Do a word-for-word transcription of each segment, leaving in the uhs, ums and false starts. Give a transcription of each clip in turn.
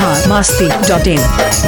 Bihar Masti dot इन।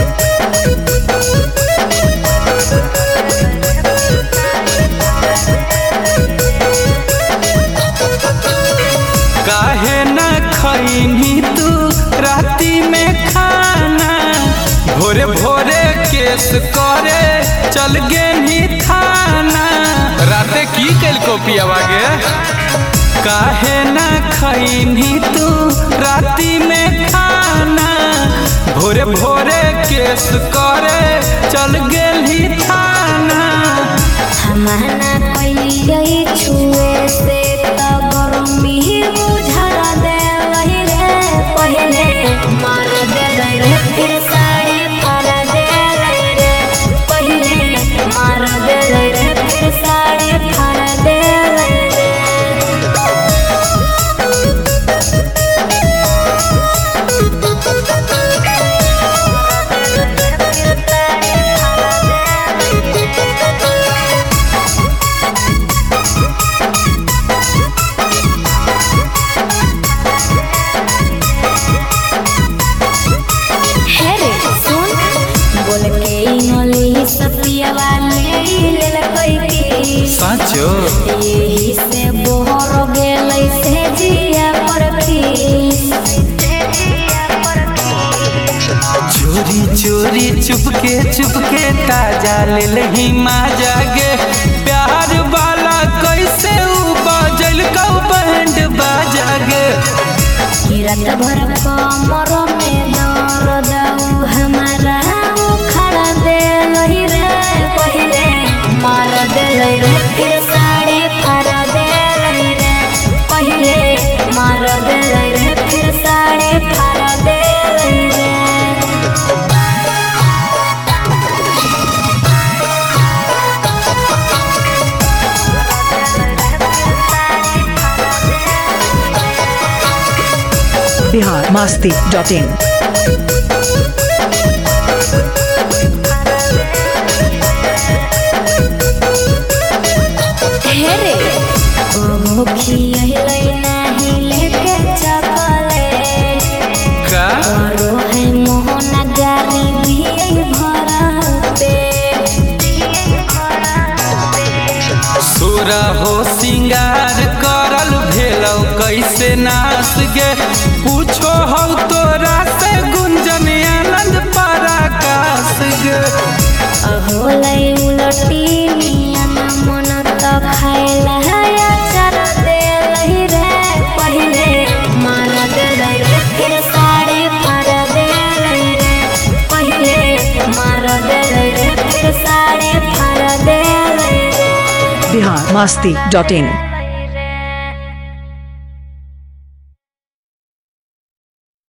काहे न खैनी तू राती में खाना, भोरे भोरे केस करे चल गेनी थाना। राते की कल कॉपियावा गे, काहे न खैनी तू राती में खाना, भोरे भोरे केस करे चल गेली थाना। हमना पहिले छुए से त गरमी बुझा दे वही रे, पहिले मार दे रे फिर साड़ी फाड़ दे रे, पहिले मार दे रे फिर साड़ी फाड़ दे रे। साचो यही से बोहर गेलै से जिया परखी, चोरी चोरी चुपके चुपके ताजा ले लही माजा गे। प्यार वाला कैसे उ बजल कौ बैंड बाजा गे। रात भर कमर में दर्द हमारा उखड़ देलही रे, पहिले मार देलै रे फिर साड़ी फाड़ देलै रे, पहिले मार देलै रे फिर साड़ी फाड़ देलै रे। बिहार मस्ती डॉट इन। हेरे ओ खियलै नाही लेके चपले का करो है मोहना गारी भी भरा पे। सोरा हो सिंगार करल भेलौ कैसे नास गे। पूछो हो तोरा से गुंजन आनंद पराकाश गे। होलै उलटी नियन मन त खाइला अचार देलै रे, पहिले मार देलै रे फिर साड़ी फाड़ देलै रे, पहिले मार देलै रे फिर साड़ी फाड़ देलै रे। बिहार मस्ती डॉट इन।